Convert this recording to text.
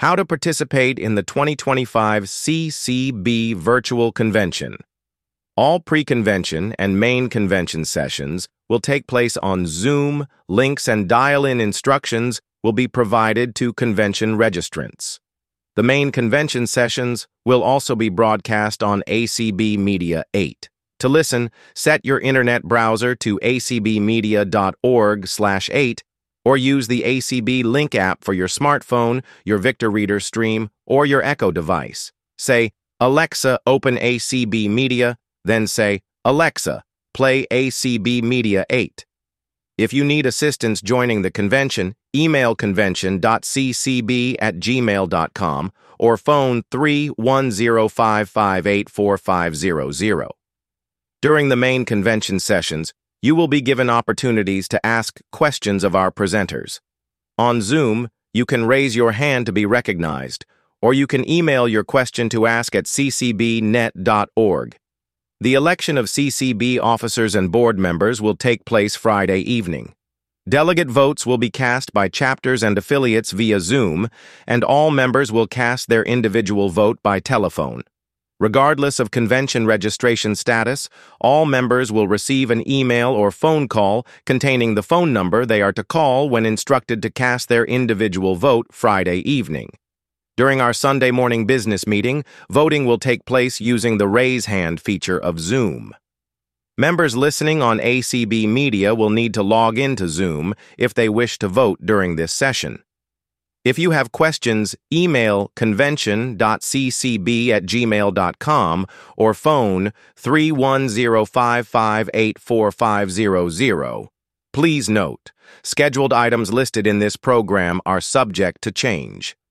How to participate in the 2025 CCB Virtual Convention. All pre-convention and main convention sessions will take place on Zoom. Links and dial-in instructions will be provided to convention registrants. The main convention sessions will also be broadcast on ACB Media 8. To listen, set your internet browser to acbmedia.org/8 or use the ACB Link app for your smartphone, your Victor Reader Stream, or your Echo device. Say, "Alexa, open ACB Media," then say, "Alexa, play ACB Media 8." If you need assistance joining the convention, email convention.ccb@gmail.com or phone 310-558-4500. During the main convention sessions, you will be given opportunities to ask questions of our presenters. On Zoom, you can raise your hand to be recognized, or you can email your question to ask@ccbnet.org. The election of CCB officers and board members will take place Friday evening. Delegate votes will be cast by chapters and affiliates via Zoom, and all members will cast their individual vote by telephone. Regardless of convention registration status, all members will receive an email or phone call containing the phone number they are to call when instructed to cast their individual vote Friday evening. During our Sunday morning business meeting, voting will take place using the Raise Hand feature of Zoom. Members listening on ACB Media will need to log into Zoom if they wish to vote during this session. If you have questions, email convention.ccb@gmail.com or phone 310-558-4500. Please note, scheduled items listed in this program are subject to change.